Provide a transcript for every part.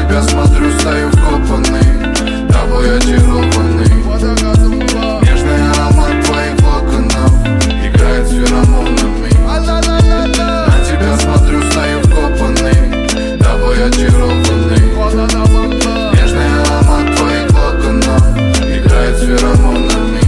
тебя смотрю, стою вкопанный, тобой очарованный. Нежный аромат твоих локонов играет с феромонами. На тебя смотрю, стою вкопанный, тобой очарованный. Нежный аромат твоих локонов играет с феромонами.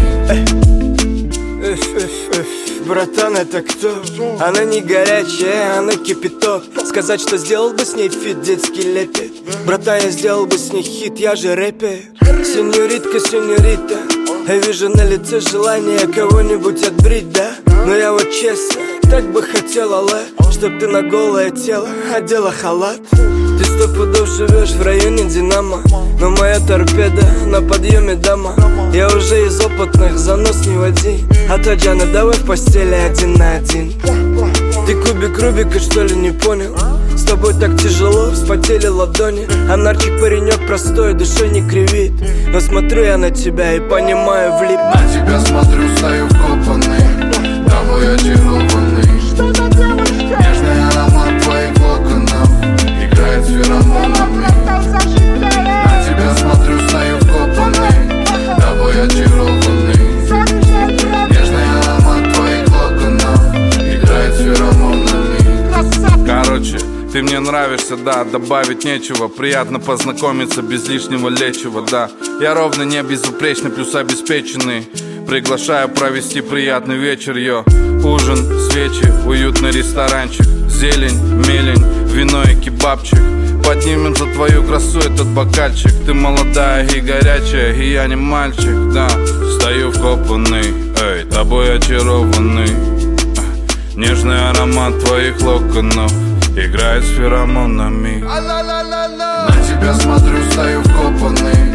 Братан, это кто? Она не горячая, она кипяток. Сказать, что сделал бы с ней фит, детский лепет. Братан, я сделал бы с ней хит, я же рэпер. Сеньоритка, сеньорита, я вижу на лице желание кого-нибудь отбрить, да? Но я вот честно, так бы хотела, чтоб ты на голое тело одела халат. Ты 100 пудов живешь в районе Динамо, но моя торпеда на подъеме, дама. Я уже из опытных, занос не води. А то, Джана, давай в постели 1 на 1. Ты кубик Рубика, что ли, не понял? С тобой так тяжело, вспотели ладони. А нарчик паренек простой, душой не кривит. Но смотрю я на тебя и понимаю, влип. На тебя смотрю, стою вкопанный, тобой очарованный. Нежный аромат твоих локонов играет с феромонами. На тебя смотрю, стою вкопанный, тобой очарованный. Нежный аромат твоих локонов играет с феромонами. Короче, ты мне нравишься, да, добавить нечего. Приятно познакомиться без лишнего лечива, да. Я ровно не безупречный, плюс обеспеченный. Приглашаю провести приятный вечер, йо. Ужин, свечи, уютный ресторанчик. Зелень, мелень, вино и кебабчик. Поднимем за твою красу этот бокальчик. Ты молодая и горячая, и я не мальчик, да. Стою вкопанный, эй, тобой очарованный. Нежный аромат твоих локонов играет с феромонами. На тебя смотрю, стою вкопанный,